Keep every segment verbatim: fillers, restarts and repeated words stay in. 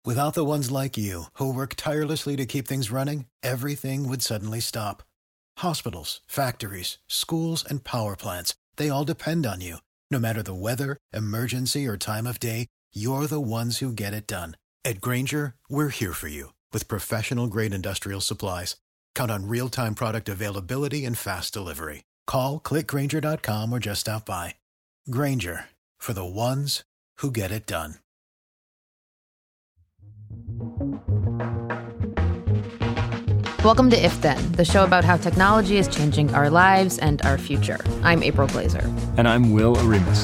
Without the ones like you, who work tirelessly to keep things running, everything would suddenly stop. Hospitals, factories, schools, and power plants, they all depend on you. No matter the weather, emergency, or time of day, you're the ones who get it done. At Grainger, we're here for you with professional-grade industrial supplies. Count on real-time product availability and fast delivery. Call, click Grainger dot com, or just stop by. Grainger, for the ones who get it done. Welcome to If Then, the show about how technology is changing our lives and our future. I'm April Glazer. And I'm Will Aremus.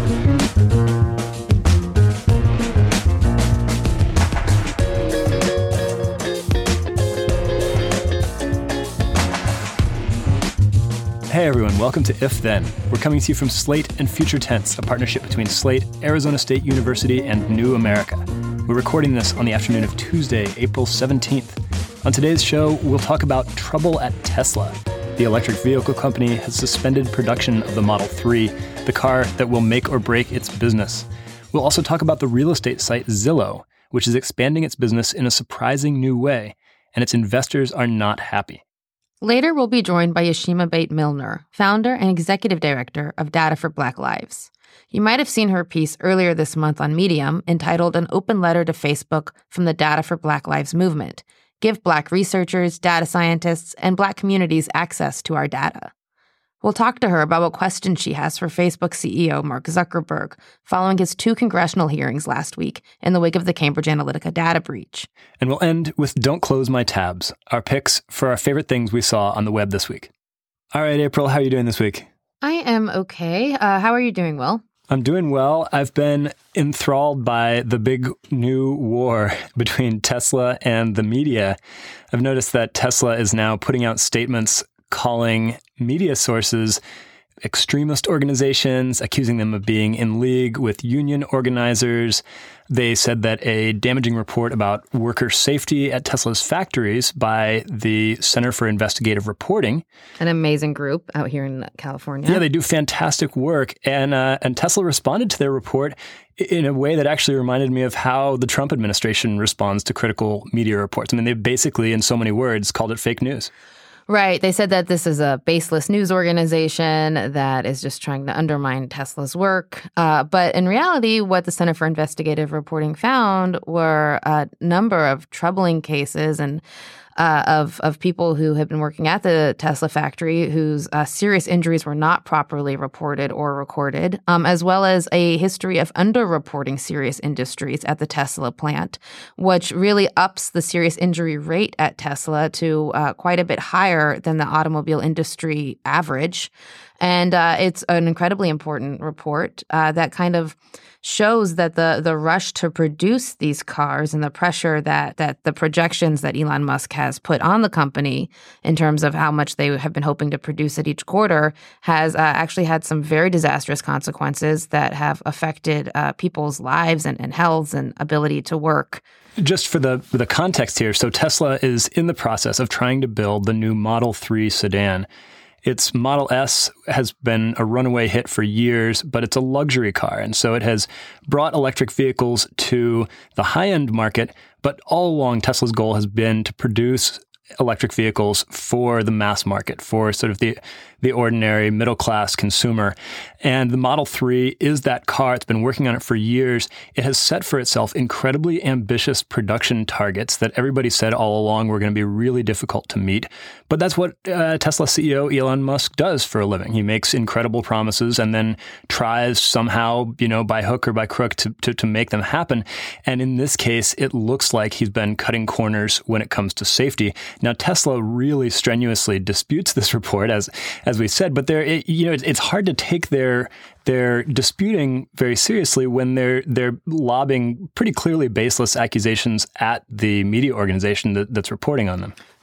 Hey everyone, welcome to If Then. We're coming to you from Slate and Future Tense, a partnership between Slate, Arizona State University, and New America. We're recording this on the afternoon of Tuesday, April seventeenth. On today's show, we'll talk about trouble at Tesla. The electric vehicle company has suspended production of the Model three, the car that will make or break its business. We'll also talk about the real estate site Zillow, which is expanding its business in a surprising new way, and its investors are not happy. Later, we'll be joined by Yashima Bate Milner, founder and executive director of Data for Black Lives. You might have seen her piece earlier this month on Medium entitled An Open Letter to Facebook from the Data for Black Lives movement. Give Black researchers, data scientists, and Black communities access to our data. We'll talk to her about what questions she has for Facebook C E O Mark Zuckerberg following his two congressional hearings last week in the wake of the Cambridge Analytica data breach. And we'll end with Don't Close My Tabs, our picks for our favorite things we saw on the web this week. All right, April, how are you doing this week? I am okay. Uh, how are you doing, Will? I'm doing well. I've been enthralled by the big new war between Tesla and the media. I've noticed that Tesla is now putting out statements calling media sources extremist organizations, accusing them of being in league with union organizers. They said that a damaging report about worker safety at Tesla's factories by the Center for Investigative Reporting. An amazing group out here in California. Yeah, they do fantastic work. And, uh, and Tesla responded to their report in a way that actually reminded me of how the Trump administration responds to critical media reports. I mean, they basically, in so many words, called it fake news. Right. They said that this is a baseless news organization that is just trying to undermine Tesla's work. Uh, but in reality, what the Center for Investigative Reporting found were a number of troubling cases and uh, of of people who had been working at the Tesla factory whose uh, serious injuries were not properly reported or recorded, um, as well as a history of underreporting serious industries at the Tesla plant, which really ups the serious injury rate at Tesla to uh, quite a bit higher than the automobile industry average. And uh, it's an incredibly important report uh, that kind of shows that the the rush to produce these cars and the pressure that that the projections that Elon Musk has put on the company in terms of how much they have been hoping to produce at each quarter has uh, actually had some very disastrous consequences that have affected uh, people's lives and, and health and ability to work. Just for the for the context here, so Tesla is in the process of trying to build the new Model three sedan. Its Model S has been a runaway hit for years, but it's a luxury car. And so it has brought electric vehicles to the high-end market. But all along, Tesla's goal has been to produce electric vehicles for the mass market, for sort of the the ordinary middle-class consumer. And the Model three is that car. It's been working on it for years. It has set for itself incredibly ambitious production targets that everybody said all along were going to be really difficult to meet. But that's what uh, Tesla C E O Elon Musk does for a living. He makes incredible promises and then tries somehow, you know, by hook or by crook to, to, to make them happen. And in this case, it looks like he's been cutting corners when it comes to safety. Now, Tesla really strenuously disputes this report, as as we said, but they're, it, you know, it's, it's hard to take their their disputing very seriously when they're they're lobbing pretty clearly baseless accusations at the media organization that, that's reporting on them.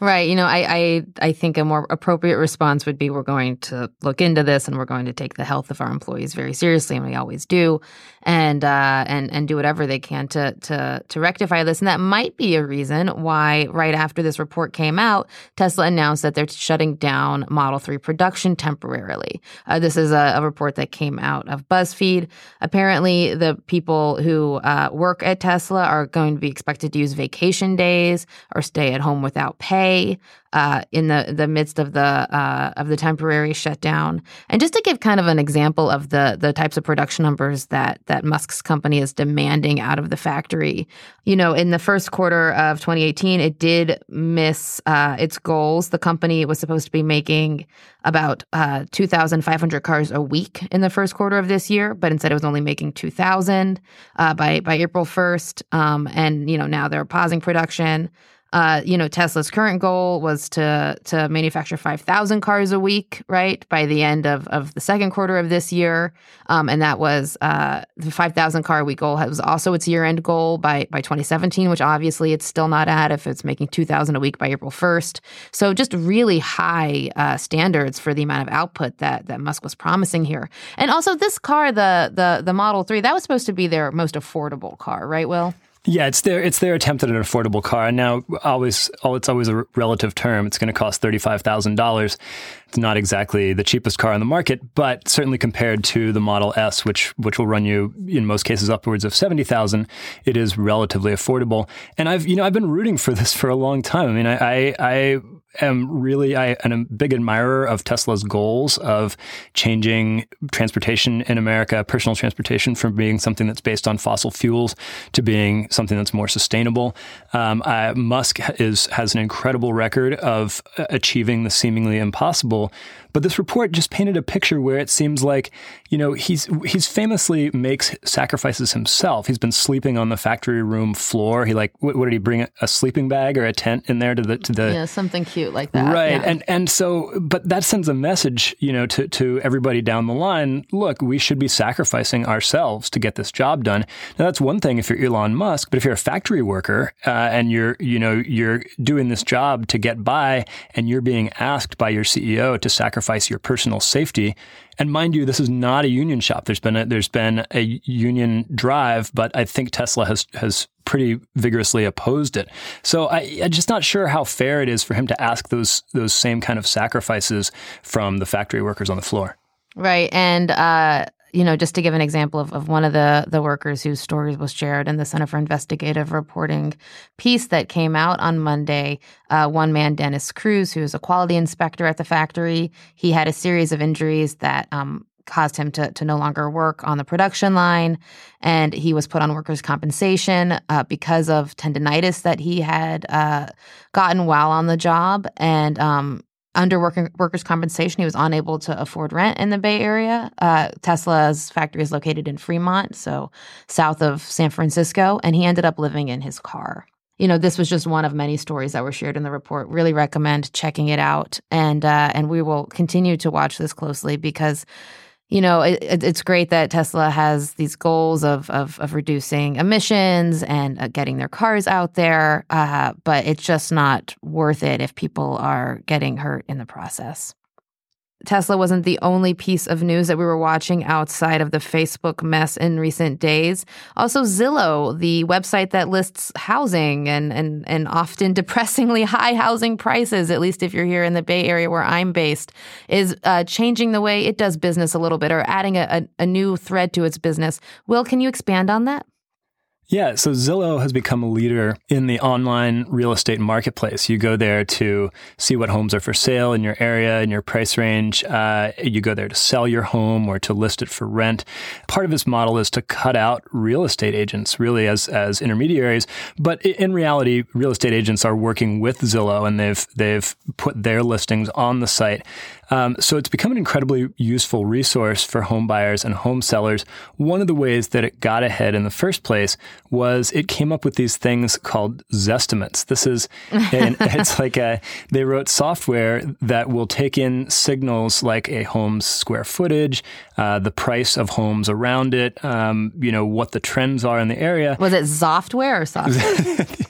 Right. You know, I, I I think a more appropriate response would be we're going to look into this and we're going to take the health of our employees very seriously, and we always do, and uh, and and do whatever they can to to to rectify this. And that might be a reason why right after this report came out, Tesla announced that they're shutting down Model three production temporarily. Uh, this is a, a report that came out of BuzzFeed. Apparently, the people who uh, work at Tesla are going to be expected to use vacation days or stay at home without pay. Uh, in the, the midst of the uh, of the temporary shutdown. And just to give kind of an example of the the types of production numbers that that Musk's company is demanding out of the factory, you know, in the first quarter of twenty eighteen, it did miss uh, its goals. The company was supposed to be making about uh, two thousand five hundred cars a week in the first quarter of this year, but instead it was only making two thousand uh, by by April first. Um, and you know, now they're pausing production. Uh, you know, Tesla's current goal was to to manufacture five thousand cars a week, right, by the end of, of the second quarter of this year. Um, and that was uh, the five thousand car a week goal was also its year-end goal by, by twenty seventeen, which obviously it's still not at if it's making two thousand a week by April first. So just really high uh, standards for the amount of output that, that Musk was promising here. And also this car, the the the Model three, that was supposed to be their most affordable car, right, Will? Yeah, it's their it's their attempt at an affordable car. And now, always, oh, it's always a relative term. It's going to cost thirty-five thousand dollars. It's not exactly the cheapest car on the market, but certainly compared to the Model S, which which will run you in most cases upwards of seventy thousand dollars, it is relatively affordable. And I've you know I've been rooting for this for a long time. I mean, I I, I am really I am a big admirer of Tesla's goals of changing transportation in America, personal transportation, from being something that's based on fossil fuels to being something that's more sustainable. Um, I, Musk is has an incredible record of achieving the seemingly impossible. But this report just painted a picture where it seems like, you know, he's he's famously makes sacrifices himself. He's been sleeping on the factory room floor. He like, what, what did he bring, a sleeping bag or a tent in there to the to the yeah something cute like that, right? Yeah. And and so, but that sends a message, you know, to to everybody down the line. Look, we should be sacrificing ourselves to get this job done. Now that's one thing if you're Elon Musk, but if you're a factory worker uh, and you're you know you're doing this job to get by, and you're being asked by your C E O to sacrifice your personal safety. And mind you, this is not a union shop. There's been a, there's been a union drive, but I think Tesla has has pretty vigorously opposed it. So I, I'm just not sure how fair it is for him to ask those those same kind of sacrifices from the factory workers on the floor. Right. And, uh, you know, just to give an example of, of one of the, the workers whose story was shared in the Center for Investigative Reporting piece that came out on Monday, uh, one man, Dennis Cruz, who is a quality inspector at the factory, he had a series of injuries that um, caused him to, to no longer work on the production line. And he was put on workers' compensation uh, because of tendinitis that he had uh, gotten while on the job. And um Under working, workers' compensation, he was unable to afford rent in the Bay Area. Uh, Tesla's factory is located in Fremont, so south of San Francisco, and he ended up living in his car. You know, this was just one of many stories that were shared in the report. Really recommend checking it out, and uh, and we will continue to watch this closely because, you know, it, it's great that Tesla has these goals of of, of reducing emissions and uh, getting their cars out there, uh, but it's just not worth it if people are getting hurt in the process. Tesla wasn't the only piece of news that we were watching outside of the Facebook mess in recent days. Also, Zillow, the website that lists housing and, and, and often depressingly high housing prices, at least if you're here in the Bay Area where I'm based, is uh, changing the way it does business a little bit or adding a, a, a new thread to its business. Will, can you expand on that? Yeah, so Zillow has become a leader in the online real estate marketplace. You go there to see what homes are for sale in your area, in your price range. Uh, you go there to sell your home or to list it for rent. Part of this model is to cut out real estate agents, really as as intermediaries. But in reality, real estate agents are working with Zillow, and they've they've put their listings on the site. Um, so it's become an incredibly useful resource for home buyers and home sellers. One of the ways that it got ahead in the first place was it came up with these things called Zestimates. This is, an, it's like a, they wrote software that will take in signals like a home's square footage, uh, the price of homes around it, um, you know, what the trends are in the area. Was it software or software?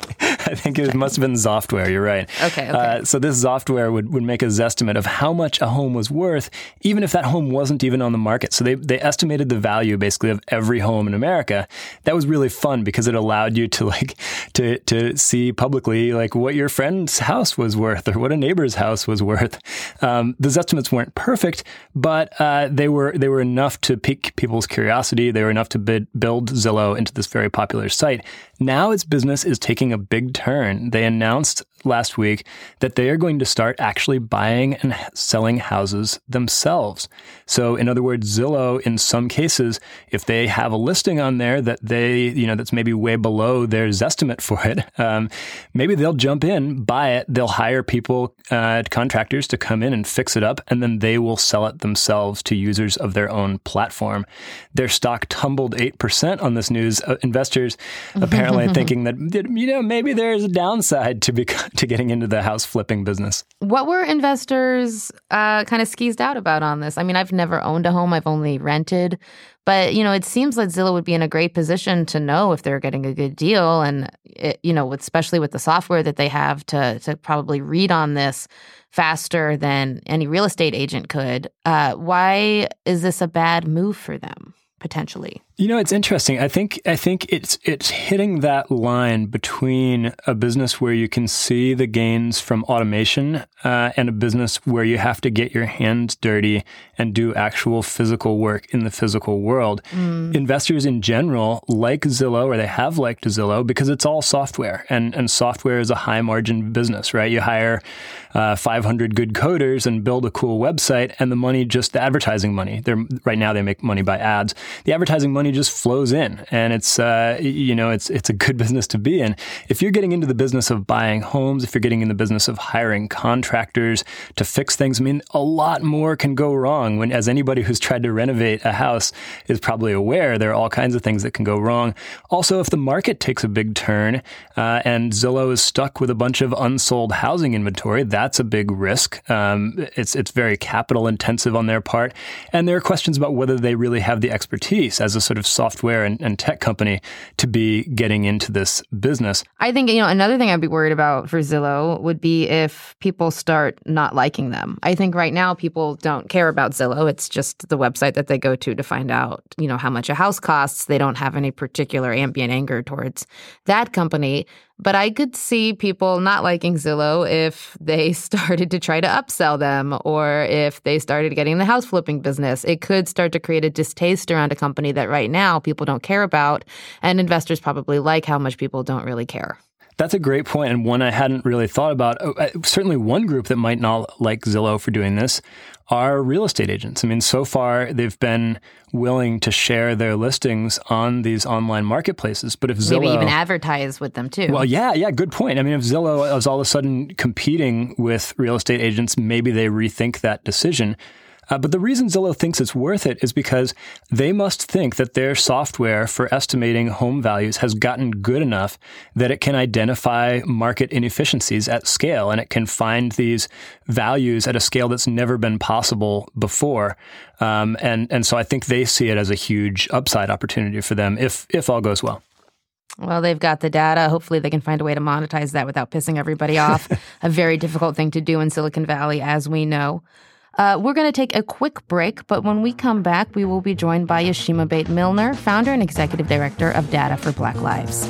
I think it must have been Zoftware. You're right. Okay. okay. Uh, so this Zoftware would, would make a Zestimate of how much a home was worth, even if that home wasn't even on the market. So they, they estimated the value basically of every home in America. That was really fun because it allowed you to like to to see publicly like what your friend's house was worth or what a neighbor's house was worth. Um, the Zestimates weren't perfect, but uh, they were they were enough to pique people's curiosity. They were enough to bid, build Zillow into this very popular site. Now its business is taking a big turn. They announced last week that they are going to start actually buying and selling houses themselves. So in other words, Zillow, in some cases, if they have a listing on there that they, you know, that's maybe way below their Zestimate for it, um, maybe they'll jump in, buy it, they'll hire people, uh, contractors to come in and fix it up, and then they will sell it themselves to users of their own platform. Their stock tumbled eight percent on this news. Uh, investors apparently thinking that, you know, maybe there's a downside to be, to getting into the house flipping business. What were investors uh, kind of skeezed out about on this? I mean, I've never owned a home. I've only rented. But, you know, it seems like Zillow would be in a great position to know if they're getting a good deal. And, it, you know, with, especially with the software that they have to to probably read on this faster than any real estate agent could. Uh, why is this a bad move for them, potentially? You know, it's interesting. I think I think it's it's hitting that line between a business where you can see the gains from automation uh, and a business where you have to get your hands dirty and do actual physical work in the physical world. Mm. Investors in general like Zillow, or they have liked Zillow, because it's all software, and and software is a high margin business, right? You hire uh, five hundred good coders and build a cool website, and the money, just the advertising money. They're right now they make money by ads. The advertising money just flows in, and it's uh, you know it's it's a good business to be in. If you're getting into the business of buying homes, if you're getting in the business of hiring contractors to fix things, I mean, a lot more can go wrong. When, as anybody who's tried to renovate a house is probably aware, there are all kinds of things that can go wrong. Also, if the market takes a big turn uh, and Zillow is stuck with a bunch of unsold housing inventory, that's a big risk. Um, it's it's very capital intensive on their part, and there are questions about whether they really have the expertise as a sort of software and, and tech company to be getting into this business. I think, you know, another thing I'd be worried about for Zillow would be if people start not liking them. I think right now people don't care about Zillow. It's just the website that they go to to find out, you know, how much a house costs. They don't have any particular ambient anger towards that company. But I could see people not liking Zillow if they started to try to upsell them, or if they started getting the house flipping business. It could start to create a distaste around a company that right now people don't care about, and investors probably like how much people don't really care. That's a great point, and one I hadn't really thought about. Uh, certainly one group that might not like Zillow for doing this are real estate agents. I mean, so far they've been willing to share their listings on these online marketplaces. But if Zillow... Maybe even advertise with them too. Well, yeah, yeah, good point. I mean, if Zillow is all of a sudden competing with real estate agents, maybe they rethink that decision. Uh, but the reason Zillow thinks it's worth it is because they must think that their software for estimating home values has gotten good enough that it can identify market inefficiencies at scale, and it can find these values at a scale that's never been possible before. Um, and, and so I think they see it as a huge upside opportunity for them if if all goes well. Well, they've got the data. Hopefully they can find a way to monetize that without pissing everybody off. A very difficult thing to do in Silicon Valley, as we know. Uh, we're going to take a quick break, but when we come back, we will be joined by Yashima Bate Milner, founder and executive director of Data for Black Lives.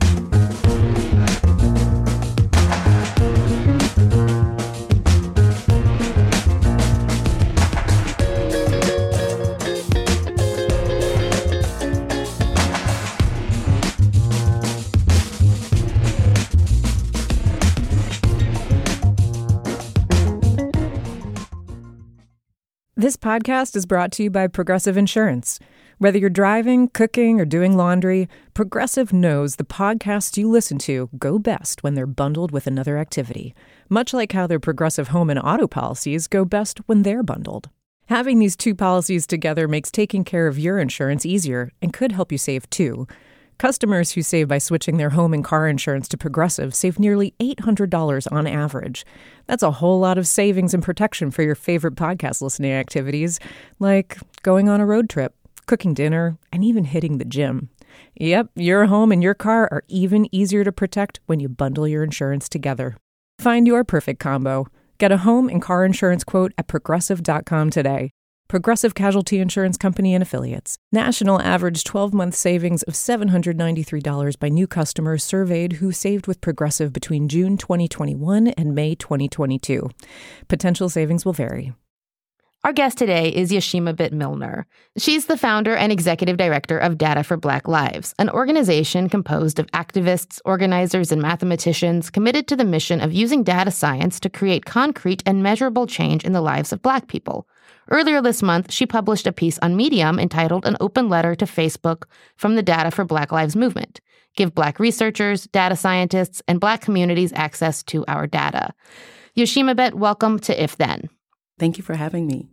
This podcast is brought to you by Progressive Insurance. Whether you're driving, cooking, or doing laundry, Progressive knows the podcasts you listen to go best when they're bundled with another activity, much like how their Progressive home and auto policies go best when they're bundled. Having these two policies together makes taking care of your insurance easier and could help you save too. Customers who save by switching their home and car insurance to Progressive save nearly eight hundred dollars on average. That's a whole lot of savings and protection for your favorite podcast listening activities, like going on a road trip, cooking dinner, and even hitting the gym. Yep, your home and your car are even easier to protect when you bundle your insurance together. Find your perfect combo. Get a home and car insurance quote at progressive dot com today. Progressive Casualty Insurance Company and Affiliates. National average twelve-month savings of seven hundred ninety-three dollars by new customers surveyed who saved with Progressive between June twenty twenty-one and May twenty twenty-two. Potential savings will vary. Our guest today is Yoshima Bit Milner. She's the founder and executive director of Data for Black Lives, an organization composed of activists, organizers, and mathematicians committed to the mission of using data science to create concrete and measurable change in the lives of Black people. Earlier this month, she published a piece on Medium entitled An Open Letter to Facebook from the Data for Black Lives movement. Give Black researchers, data scientists, and Black communities access to our data. Yoshima Bit, welcome to If Then. Thank you for having me.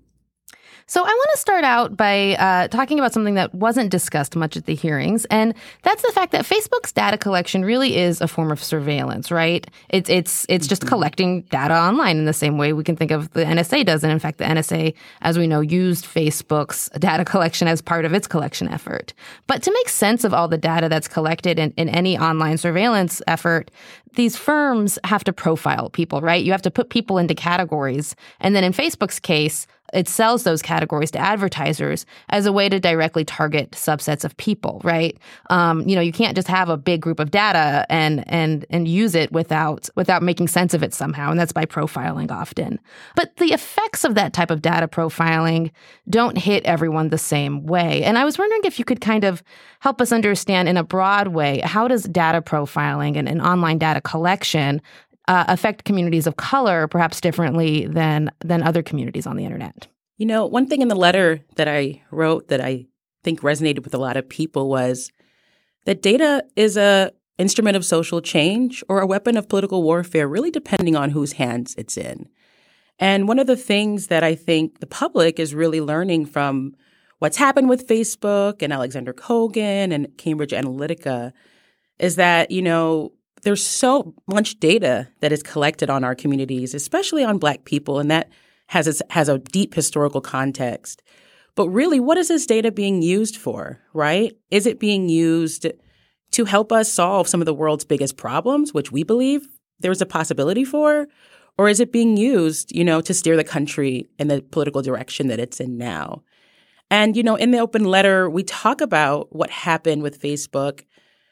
So I want to start out by uh, talking about something that wasn't discussed much at the hearings, and that's the fact that Facebook's data collection really is a form of surveillance, right? It's it's it's just collecting data online in the same way we can think of the N S A does. And in fact, the N S A, as we know, used Facebook's data collection as part of its collection effort. But to make sense of all the data that's collected in, in any online surveillance effort, these firms have to profile people, right? You have to put people into categories. And then in Facebook's case, it sells those categories to advertisers as a way to directly target subsets of people, right? Um, you know, you can't just have a big group of data and and and use it without without making sense of it somehow, and that's by profiling often. But the effects of that type of data profiling don't hit everyone the same way. And I was wondering if you could kind of help us understand in a broad way, how does data profiling and, and online data collection Uh, affect communities of color perhaps differently than than other communities on the internet? You know, one thing in the letter that I wrote that I think resonated with a lot of people was that data is a instrument of social change or a weapon of political warfare, really depending on whose hands it's in. And one of the things that I think the public is really learning from what's happened with Facebook and Alexander Kogan and Cambridge Analytica is that, you know, there's so much data that is collected on our communities, especially on Black people, and that has its, has a deep historical context. But really, what is this data being used for, right? Is it being used to help us solve some of the world's biggest problems, which we believe there's a possibility for? Or is it being used, you know, to steer the country in the political direction that it's in now? And, you know, in the open letter, we talk about what happened with Facebook,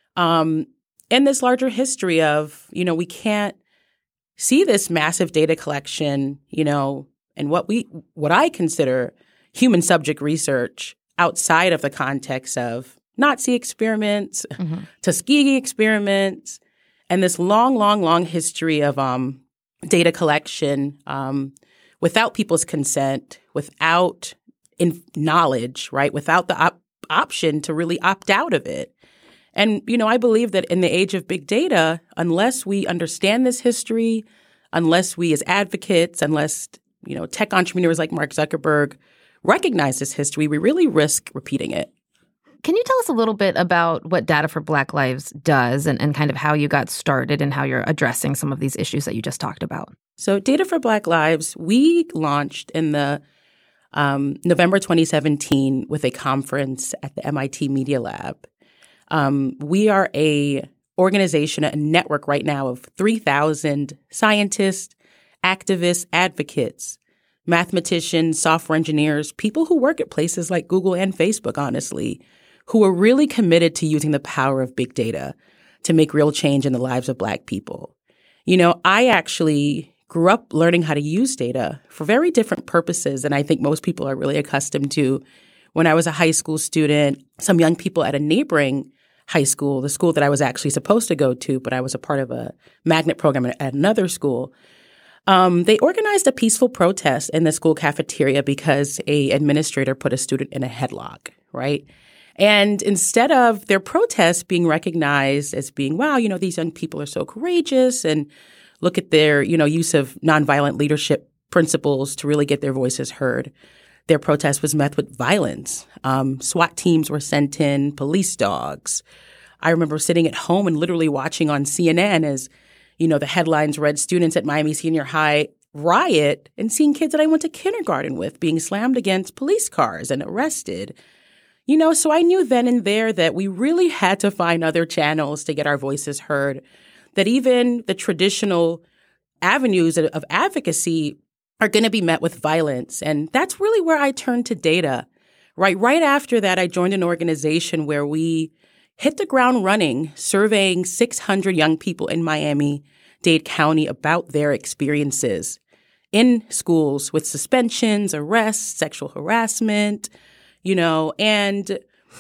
um, in this larger history of, you know, we can't see this massive data collection, you know, and what we what I consider human subject research outside of the context of Nazi experiments, mm-hmm. Tuskegee experiments, and this long, long, long history of um, data collection um, without people's consent, without in knowledge, right, without the op- option to really opt out of it. And, you know, I believe that in the age of big data, unless we understand this history, unless we as advocates, unless, you know, tech entrepreneurs like Mark Zuckerberg recognize this history, we really risk repeating it. Can you tell us a little bit about what Data for Black Lives does and, and kind of how you got started and how you're addressing some of these issues that you just talked about? So Data for Black Lives, we launched in the um, November twenty seventeen with a conference at the M I T Media Lab. Um, we are a organization, a network right now of three thousand scientists, activists, advocates, mathematicians, software engineers, people who work at places like Google and Facebook, honestly, who are really committed to using the power of big data to make real change in the lives of Black people. You know, I actually grew up learning how to use data for very different purposes than I think most people are really accustomed to. When I was a high school student, some young people at a neighboring high school, the school that I was actually supposed to go to, but I was a part of a magnet program at another school, um, they organized a peaceful protest in the school cafeteria because a administrator put a student in a headlock, right? And instead of their protest being recognized as being, wow, you know, these young people are so courageous and look at their, you know, use of nonviolent leadership principles to really get their voices heard, their protest was met with violence. Um, SWAT teams were sent in, police dogs. I remember sitting at home and literally watching on C N N as, you know, the headlines read students at Miami Senior High riot and seeing kids that I went to kindergarten with being slammed against police cars and arrested. You know, so I knew then and there that we really had to find other channels to get our voices heard, that even the traditional avenues of advocacy are going to be met with violence. And that's really where I turned to data, right? Right after that, I joined an organization where we hit the ground running, surveying six hundred young people in Miami-Dade County about their experiences in schools with suspensions, arrests, sexual harassment, you know, and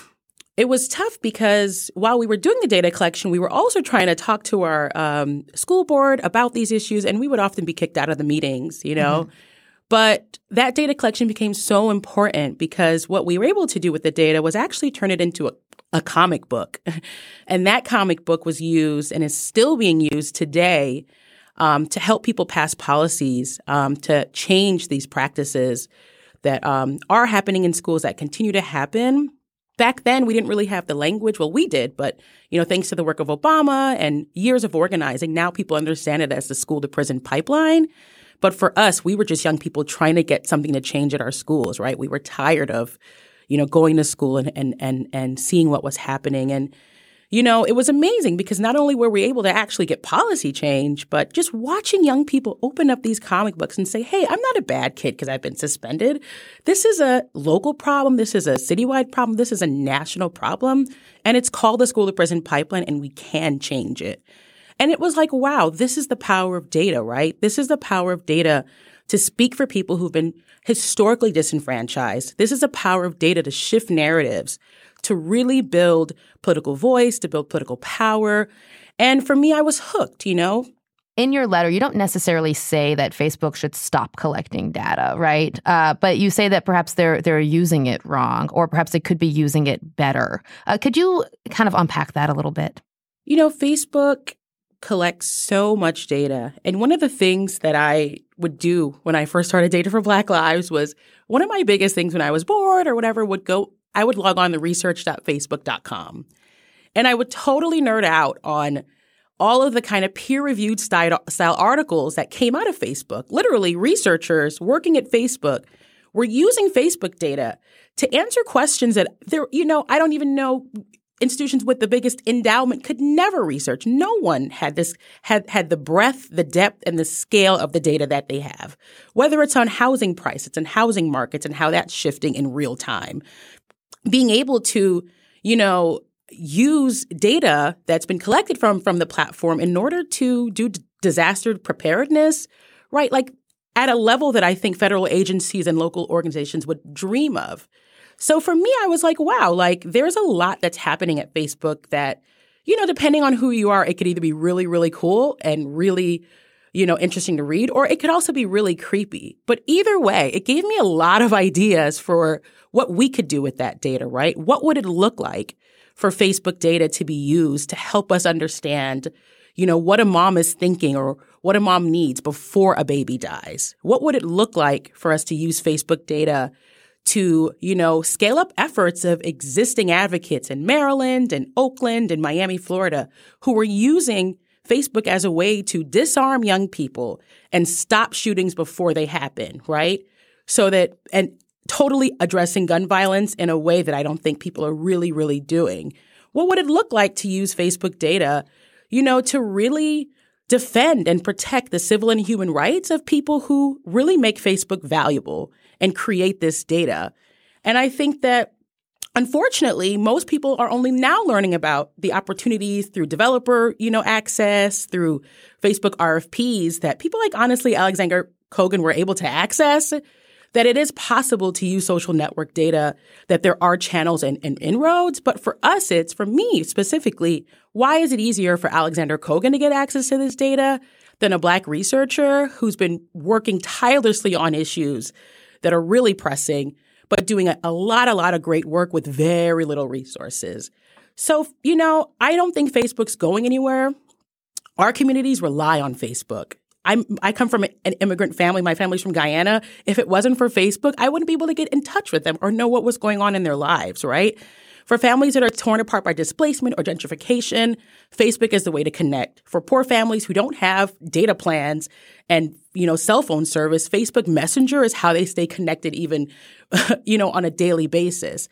it was tough because while we were doing the data collection, we were also trying to talk to our um, school board about these issues, and we would often be kicked out of the meetings, you know. Mm-hmm. But that data collection became so important because what we were able to do with the data was actually turn it into a, a comic book. And that comic book was used and is still being used today um, to help people pass policies, um, to change these practices that um, are happening in schools, that continue to happen. Back then, we didn't really have the language. Well, we did, but, you know, thanks to the work of Obama and years of organizing, now people understand it as the school to prison pipeline. But for us, we were just young people trying to get something to change at our schools, right? We were tired of, you know, going to school and and and and seeing what was happening. And, you know, it was amazing because not only were we able to actually get policy change, but just watching young people open up these comic books and say, hey, I'm not a bad kid because I've been suspended. This is a local problem. This is a citywide problem. This is a national problem. And it's called the school to prison pipeline, and we can change it. And it was like, wow, this is the power of data, right? This is the power of data to speak for people who've been historically disenfranchised. This is the power of data to shift narratives, to really build political voice, to build political power. And for me, I was hooked, you know? In your letter, you don't necessarily say that Facebook should stop collecting data, right? Uh, but you say that perhaps they're they're using it wrong, or perhaps they could be using it better. Uh, could you kind of unpack that a little bit? You know, Facebook collects so much data. And one of the things that I would do when I first started Data for Black Lives was one of my biggest things when I was bored or whatever would go, I would log on to research dot facebook dot com. And I would totally nerd out on all of the kind of peer-reviewed style, style articles that came out of Facebook. Literally, researchers working at Facebook were using Facebook data to answer questions that there, you know, I don't even know institutions with the biggest endowment could never research. No one had this had had the breadth, the depth, and the scale of the data that they have. Whether it's on housing prices and housing markets and how that's shifting in real time. Being able to, you know, use data that's been collected from from the platform in order to do d- disaster preparedness, right? Like at a level that I think federal agencies and local organizations would dream of. So for me, I was like, wow, like there's a lot that's happening at Facebook that, you know, depending on who you are, it could either be really, really cool and really, you know, interesting to read, or it could also be really creepy. But either way, it gave me a lot of ideas for what we could do with that data, right? What would it look like for Facebook data to be used to help us understand, you know, what a mom is thinking or what a mom needs before a baby dies? What would it look like for us to use Facebook data to, you know, scale up efforts of existing advocates in Maryland and Oakland and Miami, Florida, who were using Facebook as a way to disarm young people and stop shootings before they happen, right? So that, and totally addressing gun violence in a way that I don't think people are really, really doing. What would it look like to use Facebook data, you know, to really defend and protect the civil and human rights of people who really make Facebook valuable and create this data? And I think that, unfortunately, most people are only now learning about the opportunities through developer, you know, access, through Facebook R F Ps that people like, honestly, Alexander Kogan were able to access, that it is possible to use social network data, that there are channels and, and inroads. But for us, it's, for me specifically, why is it easier for Alexander Kogan to get access to this data than a Black researcher who's been working tirelessly on issues that are really pressing, but doing a, a lot, a lot of great work with very little resources? So, you know, I don't think Facebook's going anywhere. Our communities rely on Facebook. I'm, I come from an immigrant family. My family's from Guyana. If it wasn't for Facebook, I wouldn't be able to get in touch with them or know what was going on in their lives, right? For families that are torn apart by displacement or gentrification, Facebook is the way to connect. For poor families who don't have data plans and, you know, cell phone service, Facebook Messenger is how they stay connected even, you know, on a daily basis.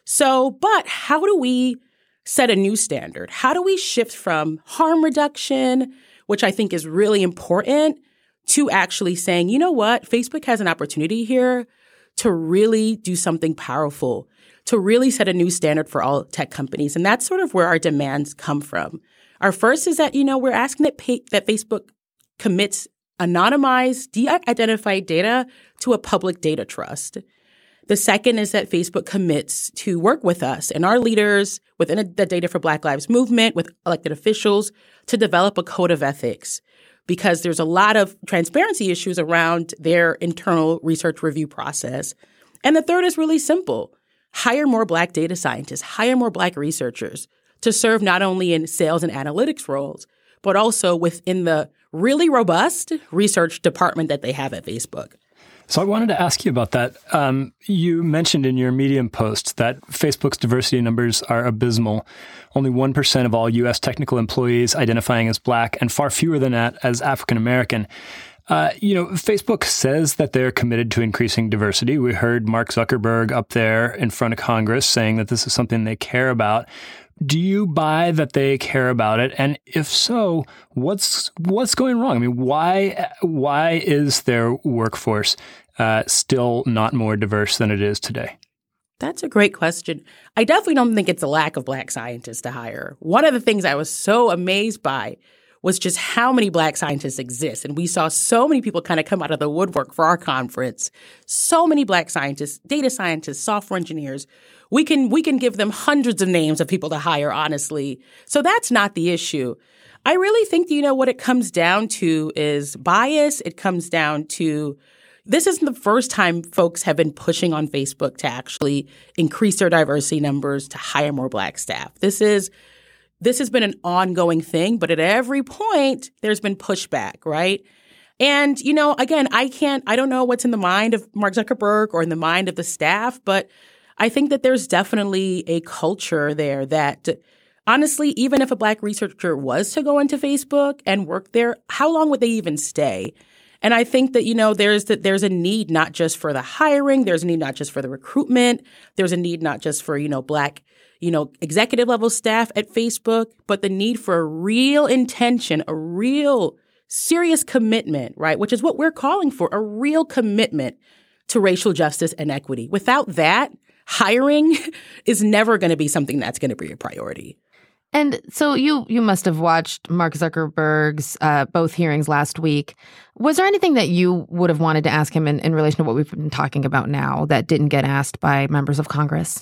So, but how do we set a new standard? How do we shift from harm reduction, which I think is really important, to actually saying, you know what, Facebook has an opportunity here to really do something powerful, to really set a new standard for all tech companies. And that's sort of where our demands come from. Our first is that, you know, we're asking that, pay, that Facebook commits anonymized, de-identified data to a public data trust. The second is that Facebook commits to work with us and our leaders within the Data for Black Lives movement, with elected officials, to develop a code of ethics, because there's a lot of transparency issues around their internal research review process. And the third is really simple. Hire more Black data scientists, hire more Black researchers to serve not only in sales and analytics roles, but also within the really robust research department that they have at Facebook. So I wanted to ask you about that. Um, you mentioned in your Medium post that Facebook's diversity numbers are abysmal. Only one percent of all U S technical employees identifying as Black, and far fewer than that as African American. Uh, you know, Facebook says that they're committed to increasing diversity. We heard Mark Zuckerberg up there in front of Congress saying that this is something they care about. Do you buy that they care about it? And if so, what's what's going wrong? I mean, why why is their workforce uh, still not more diverse than it is today? That's a great question. I definitely don't think it's a lack of Black scientists to hire. One of the things I was so amazed by was just how many Black scientists exist. And we saw so many people kind of come out of the woodwork for our conference. So many Black scientists, data scientists, software engineers. We can we can give them hundreds of names of people to hire, honestly. So that's not the issue. I really think, you know, what it comes down to is bias. It comes down to, this isn't the first time folks have been pushing on Facebook to actually increase their diversity numbers, to hire more Black staff. This is This has been an ongoing thing, but at every point, there's been pushback, right? And, you know, again, I can't, I don't know what's in the mind of Mark Zuckerberg or in the mind of the staff, but I think that there's definitely a culture there that, honestly, even if a Black researcher was to go into Facebook and work there, how long would they even stay? And I think that, you know, there's that there's a need not just for the hiring, there's a need not just for the recruitment, there's a need not just for, you know, Black, you know, executive level staff at Facebook, but the need for a real intention, a real serious commitment, right? Which is what we're calling for, a real commitment to racial justice and equity. Without that, hiring is never going to be something that's going to be a priority. And so you you must have watched Mark Zuckerberg's uh, both hearings last week. Was there anything that you would have wanted to ask him in, in relation to what we've been talking about now that didn't get asked by members of Congress?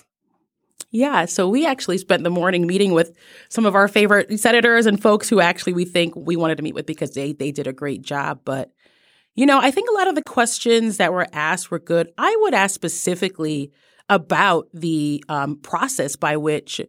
Yeah, so we actually spent the morning meeting with some of our favorite senators and folks who actually we think we wanted to meet with because they they did a great job. But, you know, I think a lot of the questions that were asked were good. I would ask specifically about the um, process by which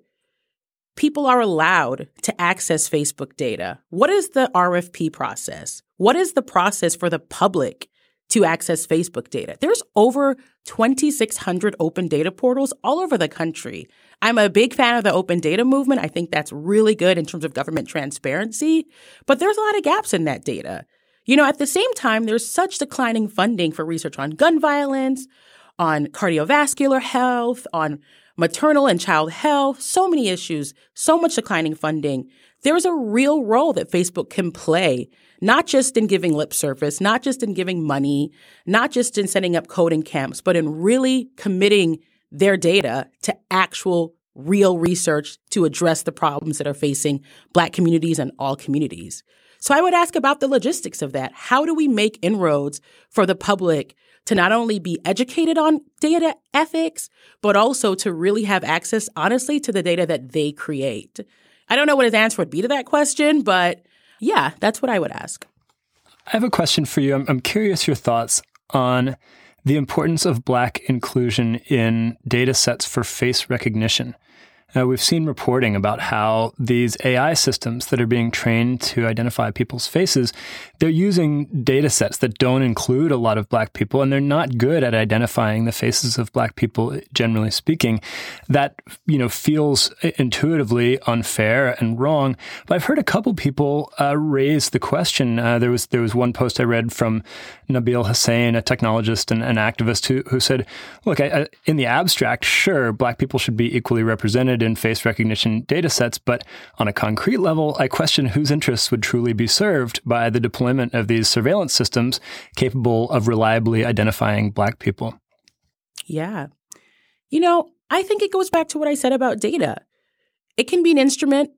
people are allowed to access Facebook data. What is the R F P process? What is the process for the public to access Facebook data? There's over twenty-six hundred open data portals all over the country. I'm a big fan of the open data movement. I think that's really good in terms of government transparency, but there's a lot of gaps in that data. You know, at the same time, there's such declining funding for research on gun violence, on cardiovascular health, on maternal and child health, so many issues, so much declining funding. There's a real role that Facebook can play, not just in giving lip service, not just in giving money, not just in setting up coding camps, but in really committing their data to actual real research to address the problems that are facing Black communities and all communities. So I would ask about the logistics of that. How do we make inroads for the public to not only be educated on data ethics, but also to really have access, honestly, to the data that they create? I don't know what his answer would be to that question, but yeah, that's what I would ask. I have a question for you. I'm, I'm curious your thoughts on the importance of Black inclusion in data sets for face recognition. Uh, we've seen reporting about how these A I systems that are being trained to identify people's faces, they're using data sets that don't include a lot of Black people, and they're not good at identifying the faces of Black people, generally speaking. That, you know, feels intuitively unfair and wrong. But I've heard a couple people uh, raise the question. Uh, there was there was one post I read from Nabil Hussain, a technologist and an activist, who who said, look, I, I, in the abstract, sure, Black people should be equally represented in face recognition data sets, but on a concrete level, I question whose interests would truly be served by the deployment of these surveillance systems capable of reliably identifying Black people. Yeah. You know, I think it goes back to what I said about data. It can be an instrument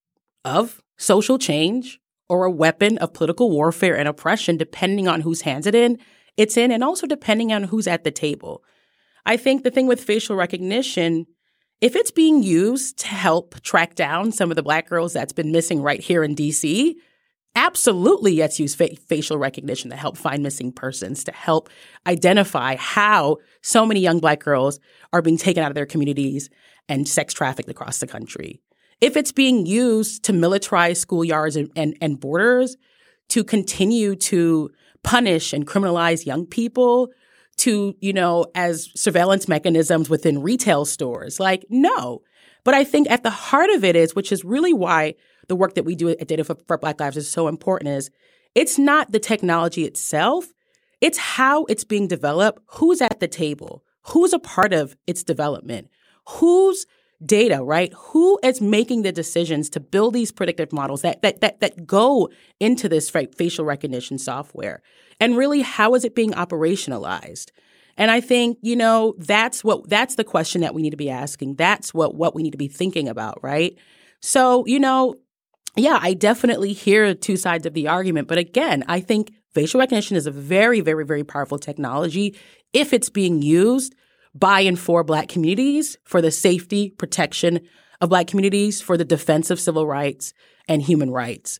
of social change or a weapon of political warfare and oppression, depending on whose hands it in, it's in, and also depending on who's at the table. I think the thing with facial recognition, if it's being used to help track down some of the Black girls that's been missing right here in D C, absolutely let's use fa- facial recognition to help find missing persons, to help identify how so many young Black girls are being taken out of their communities and sex trafficked across the country. If it's being used to militarize schoolyards and, and, and borders, to continue to punish and criminalize young people, to, you know, as surveillance mechanisms within retail stores. Like, no. But I think at the heart of it is, which is really why the work that we do at Data for, for Black Lives is so important, is it's not the technology itself. It's how it's being developed, who's at the table, who's a part of its development, whose data, right? Who is making the decisions to build these predictive models that that that, that go into this facial recognition software? And really, how is it being operationalized? And I think, you know, that's what that's the question that we need to be asking. That's what what we need to be thinking about, right? So, you know, yeah, I definitely hear two sides of the argument. But again, I think facial recognition is a very, very, very powerful technology if it's being used by and for Black communities, for the safety, protection of Black communities, for the defense of civil rights and human rights.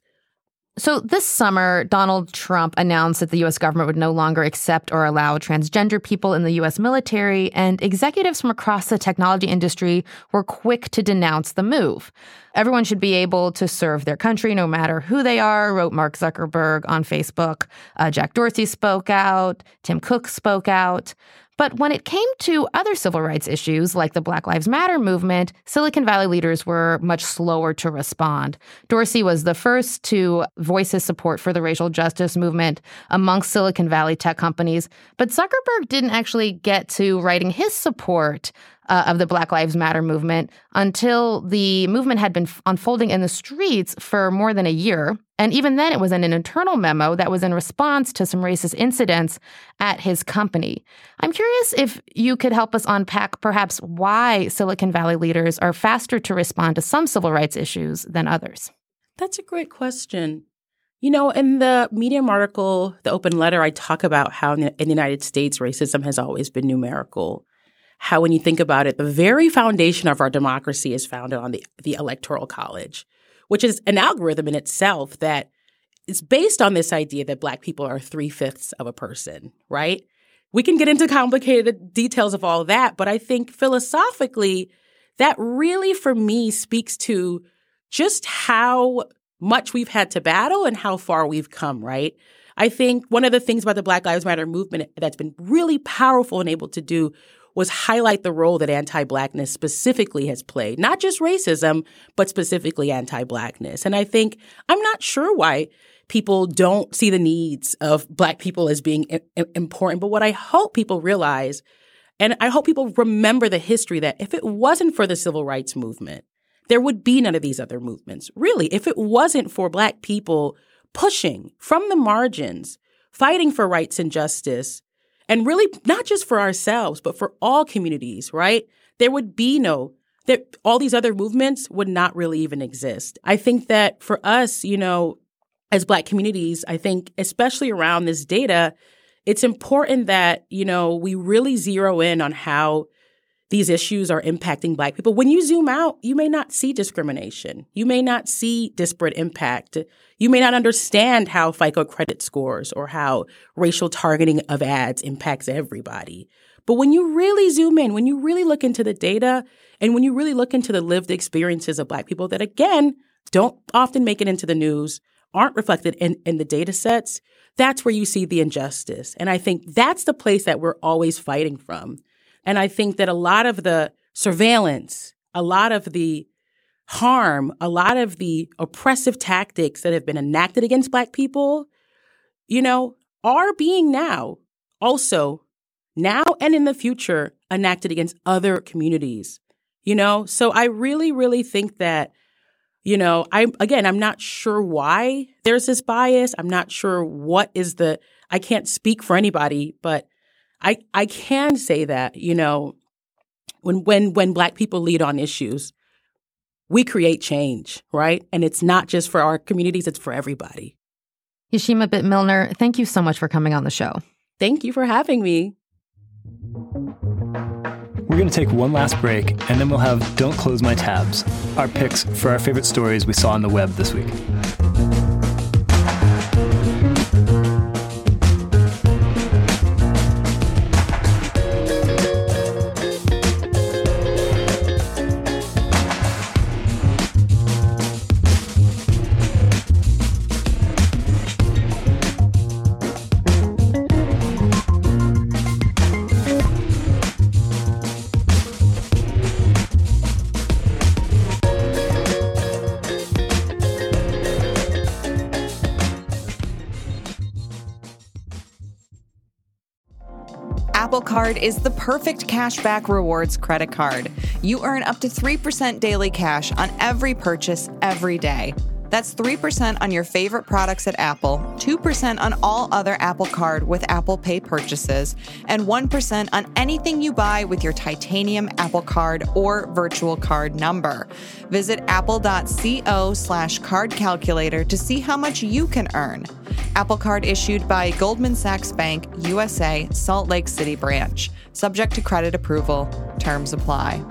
So this summer, Donald Trump announced that the U S government would no longer accept or allow transgender people in the U S military, and executives from across the technology industry were quick to denounce the move. Everyone should be able to serve their country no matter who they are, wrote Mark Zuckerberg on Facebook. Uh, Jack Dorsey spoke out. Tim Cook spoke out. But when it came to other civil rights issues like the Black Lives Matter movement, Silicon Valley leaders were much slower to respond. Dorsey was the first to voice his support for the racial justice movement amongst Silicon Valley tech companies. But Zuckerberg didn't actually get to writing his support Uh, of the Black Lives Matter movement until the movement had been f- unfolding in the streets for more than a year. And even then, it was in an internal memo that was in response to some racist incidents at his company. I'm curious if you could help us unpack perhaps why Silicon Valley leaders are faster to respond to some civil rights issues than others. That's a great question. You know, in the Medium article, The Open Letter, I talk about how in the United States, racism has always been numerical. How, when you think about it, the very foundation of our democracy is founded on the, the Electoral College, which is an algorithm in itself that is based on this idea that Black people are three-fifths of a person, right? We can get into complicated details of all that, but I think philosophically, that really, for me, speaks to just how much we've had to battle and how far we've come, right? I think one of the things about the Black Lives Matter movement that's been really powerful and able to do was highlight the role that anti-Blackness specifically has played, not just racism, but specifically anti-Blackness. And I think I'm not sure why people don't see the needs of Black people as being I- important. But what I hope people realize, and I hope people remember the history, that if it wasn't for the civil rights movement, there would be none of these other movements. Really, if it wasn't for Black people pushing from the margins, fighting for rights and justice, and really not just for ourselves, but for all communities, right? There would be no, there, all these other movements would not really even exist. I think that for us, you know, as Black communities, I think especially around this data, it's important that, you know, we really zero in on how these issues are impacting Black people. When you zoom out, you may not see discrimination. You may not see disparate impact. You may not understand how FICO credit scores or how racial targeting of ads impacts everybody. But when you really zoom in, when you really look into the data, and when you really look into the lived experiences of Black people that, again, don't often make it into the news, aren't reflected in, in the data sets, that's where you see the injustice. And I think that's the place that we're always fighting from. And I think that a lot of the surveillance, a lot of the harm, a lot of the oppressive tactics that have been enacted against Black people, you know, are being now also now and in the future enacted against other communities, you know? So I really, really think that, you know, I again, I'm not sure why there's this bias. I'm not sure what is the, I can't speak for anybody, but I I can say that, you know, when when when Black people lead on issues, we create change, right? And it's not just for our communities, it's for everybody. Yashima Bitt Milner, thank you so much for coming on the show. Thank you for having me. We're going to take one last break, and then we'll have Don't Close My Tabs, our picks for our favorite stories we saw on the web this week. Apple Card is the perfect cashback rewards credit card. You earn up to three percent daily cash on every purchase every day. That's three percent on your favorite products at Apple, two percent on all other Apple Card with Apple Pay purchases, and one percent on anything you buy with your titanium Apple Card or virtual card number. Visit apple.co slash card calculator to see how much you can earn. Apple Card issued by Goldman Sachs Bank, U S A, Salt Lake City branch. Subject to credit approval. Terms apply.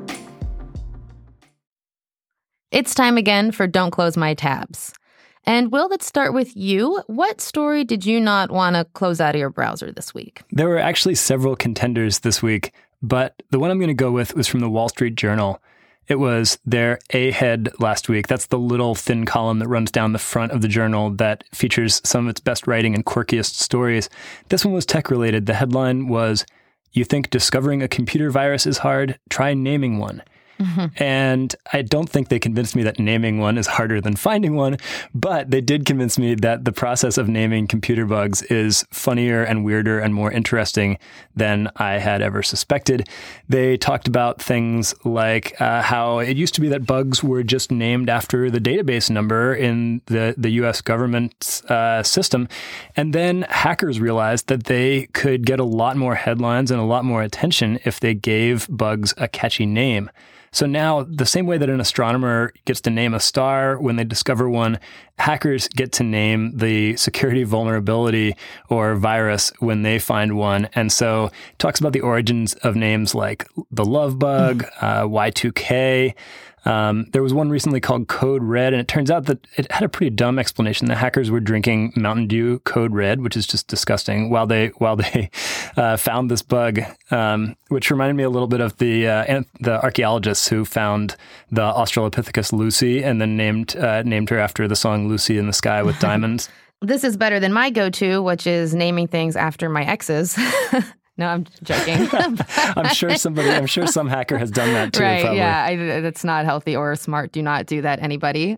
It's time again for Don't Close My Tabs. And Will, let's start with you. What story did you not want to close out of your browser this week? There were actually several contenders this week, but the one I'm going to go with was from the Wall Street Journal. It was their A-head last week. That's the little thin column that runs down the front of the journal that features some of its best writing and quirkiest stories. This one was tech-related. The headline was, "You think discovering a computer virus is hard? Try naming one." Mm-hmm. And I don't think they convinced me that naming one is harder than finding one, but they did convince me that the process of naming computer bugs is funnier and weirder and more interesting than I had ever suspected. They talked about things like uh, how it used to be that bugs were just named after the database number in the, the U S government uh, system. And then hackers realized that they could get a lot more headlines and a lot more attention if they gave bugs a catchy name. So now, the same way that an astronomer gets to name a star when they discover one, hackers get to name the security vulnerability or virus when they find one. And so it talks about the origins of names like the love bug, uh, Y two K. Um, there was one recently called Code Red, and it turns out that it had a pretty dumb explanation. The hackers were drinking Mountain Dew Code Red, which is just disgusting, while they while they uh, found this bug, um, which reminded me a little bit of the uh, the archaeologists who found the Australopithecus Lucy and then named uh, named her after the song "Lucy in the Sky with Diamonds." This is better than my go-to, which is naming things after my exes. No, I'm joking. I'm sure somebody, I'm sure some hacker has done that too. Right? Probably. Yeah, I, that's not healthy or smart. Do not do that, anybody.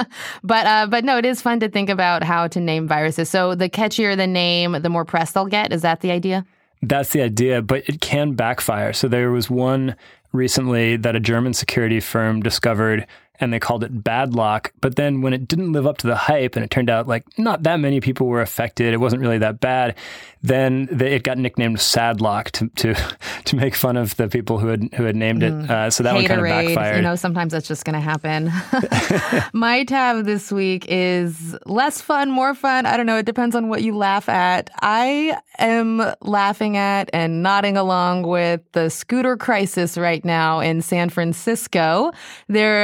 but uh, but no, it is fun to think about how to name viruses. So the catchier the name, the more press they'll get. Is that the idea? That's the idea, but it can backfire. So there was one recently that a German security firm discovered, and they called it Badlock. But then when it didn't live up to the hype, and it turned out like not that many people were affected, it wasn't really that bad, then they, it got nicknamed Sadlock to to to make fun of the people who had who had named it. Uh, so that Haterade, one kind of backfired. You know, sometimes that's just going to happen. My tab this week is less fun, more fun. I don't know. It depends on what you laugh at. I am laughing at and nodding along with the scooter crisis right now in San Francisco. There has been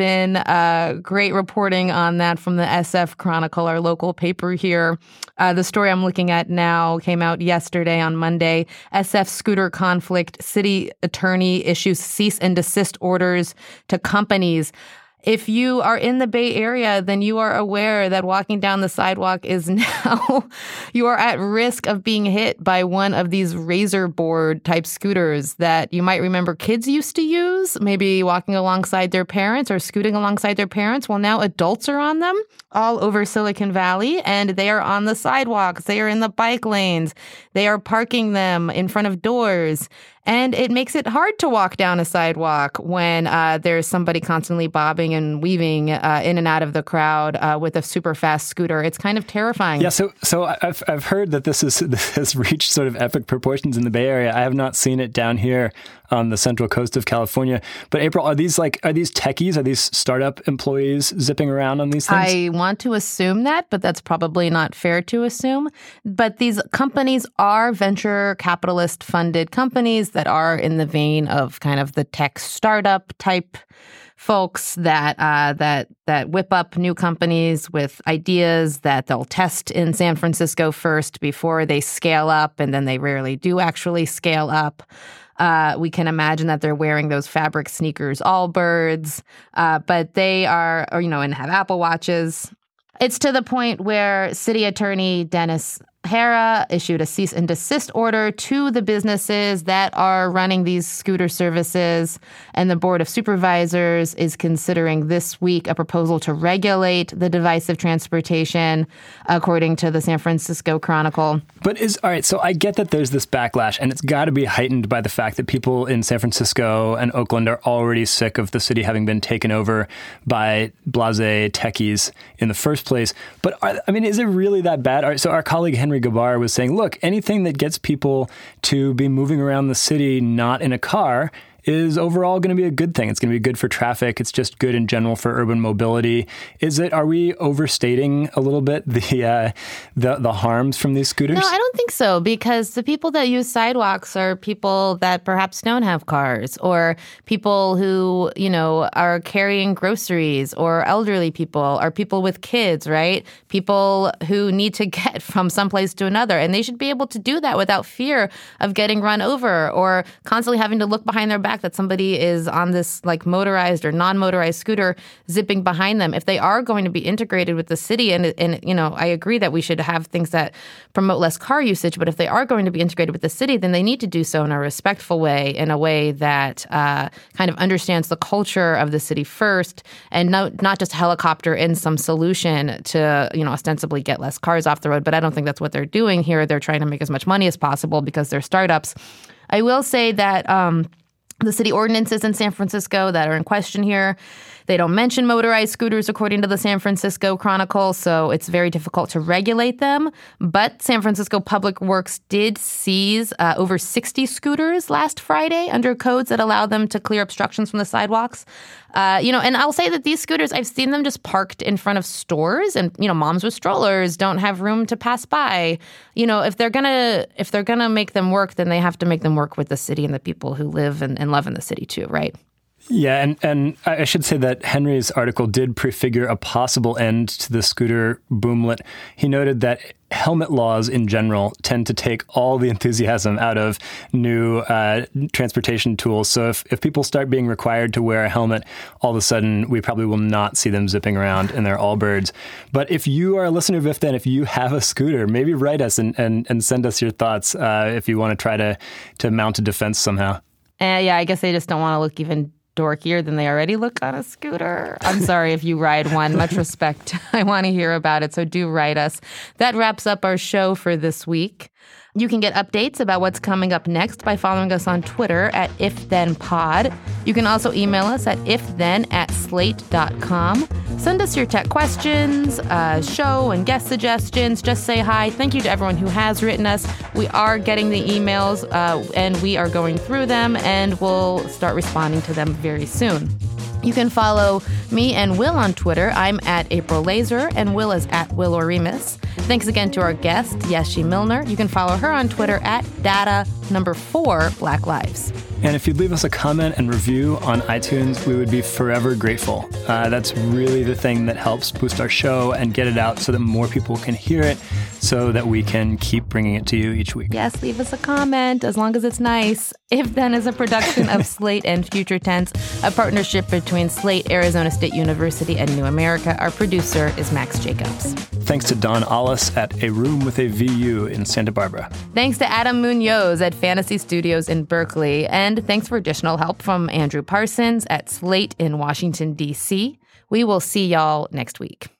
been uh, great reporting on that from the S F Chronicle, our local paper here. Uh, the story I'm looking at now came out yesterday on Monday. S F scooter conflict. City attorney issues cease and desist orders to companies. If you are in the Bay Area, then you are aware that walking down the sidewalk is now, you are at risk of being hit by one of these razor board type scooters that you might remember kids used to use, maybe walking alongside their parents or scooting alongside their parents. Well, now adults are on them all over Silicon Valley, and they are on the sidewalks. They are in the bike lanes. They are parking them in front of doors. And it makes it hard to walk down a sidewalk when uh, there's somebody constantly bobbing and weaving uh, in and out of the crowd uh, with a super fast scooter. It's kind of terrifying. Yeah, so so I've I've heard that this is this has reached sort of epic proportions in the Bay Area. I have not seen it down here on the central coast of California. But April, are these like are these techies? Are these startup employees zipping around on these things? I want to assume that, but that's probably not fair to assume. But these companies are venture capitalist funded companies that are in the vein of kind of the tech startup type folks that uh, that that whip up new companies with ideas that they'll test in San Francisco first before they scale up, and then they rarely do actually scale up. Uh, we can imagine that they're wearing those fabric sneakers, Allbirds, uh, but they are, or, you know, and have Apple Watches. It's to the point where City Attorney Dennis Hara issued a cease and desist order to the businesses that are running these scooter services, and the Board of Supervisors is considering this week a proposal to regulate the divisive transportation, according to the San Francisco Chronicle. But is all right, so I get that there's this backlash, and it's got to be heightened by the fact that people in San Francisco and Oakland are already sick of the city having been taken over by blasé techies in the first place. But are, I mean, is it really that bad? All right, so our colleague Henry Gabar was saying, look, anything that gets people to be moving around the city not in a car is overall going to be a good thing. It's going to be good for traffic. It's just good in general for urban mobility. Is it? Are we overstating a little bit the uh, the the harms from these scooters? No, I don't think so, because the people that use sidewalks are people that perhaps don't have cars, or people who, you know, are carrying groceries, or elderly people, or people with kids, right? People who need to get from someplace to another, and they should be able to do that without fear of getting run over or constantly having to look behind their back that somebody is on this like motorized or non-motorized scooter zipping behind them. If they are going to be integrated with the city, and, and you know, I agree that we should have things that promote less car usage, but if they are going to be integrated with the city, then they need to do so in a respectful way, in a way that uh, kind of understands the culture of the city first, and no, not just helicopter in some solution to, you know, ostensibly get less cars off the road. But I don't think that's what they're doing here. They're trying to make as much money as possible because they're startups. I will say that um, the city ordinances in San Francisco that are in question here, they don't mention motorized scooters, according to the San Francisco Chronicle, so it's very difficult to regulate them. But San Francisco Public Works did seize uh, over sixty scooters last Friday under codes that allow them to clear obstructions from the sidewalks. Uh, you know, and I'll say that these scooters, I've seen them just parked in front of stores, and, you know, moms with strollers don't have room to pass by. You know, if they're gonna if they're gonna make them work, then they have to make them work with the city and the people who live and, and love in the city too, right? Yeah, and, and I should say that Henry's article did prefigure a possible end to the scooter boomlet. He noted that helmet laws in general tend to take all the enthusiasm out of new uh, transportation tools. So if, if people start being required to wear a helmet, all of a sudden we probably will not see them zipping around in their Allbirds. But if you are a listener of I F Then, if you have a scooter, maybe write us and, and, and send us your thoughts uh, if you want to try to, to mount a defense somehow. Uh, yeah, I guess they just don't want to look even dorkier than they already look on a scooter. I'm sorry if you ride one. Much respect. I want to hear about it, so do write us. That wraps up our show for this week. You can get updates about what's coming up next by following us on Twitter at IfThenPod. You can also email us at ifthen at slate dot com. Send us your tech questions, uh, show and guest suggestions. Just say hi. Thank you to everyone who has written us. We are getting the emails, uh, and we are going through them, and we'll start responding to them very soon. You can follow me and Will on Twitter. I'm at April Laser, and Will is at Will Oremus. Thanks again to our guest, Yeshi Milner. You can follow her on Twitter at Data Number four, Black Lives. And if you'd leave us a comment and review on iTunes, we would be forever grateful. Uh, that's really the thing that helps boost our show and get it out so that more people can hear it, so that we can keep bringing it to you each week. Yes, leave us a comment, as long as it's nice. If Then is a production of Slate and Future Tense, a partnership between Slate, Arizona State University, and New America. Our producer is Max Jacobs. Thanks to Don Allis at A Room with a V U in Santa Barbara. Thanks to Adam Munoz at Fantasy Studios in Berkeley. And thanks for additional help from Andrew Parsons at Slate in Washington, D C. We will see y'all next week.